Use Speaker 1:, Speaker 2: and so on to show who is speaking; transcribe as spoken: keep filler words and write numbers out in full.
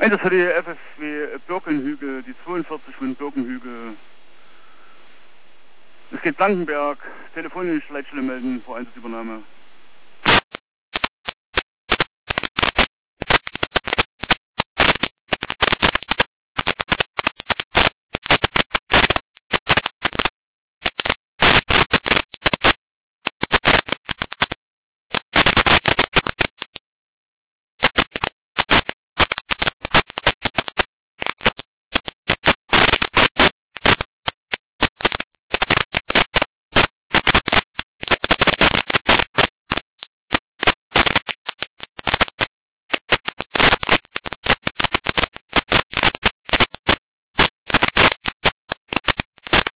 Speaker 1: Einsatz für die F F W Birkenhügel, die zweiundvierzig von Birkenhügel. Es geht Blankenberg, telefonisch Leitstelle melden vor Einsatzübernahme.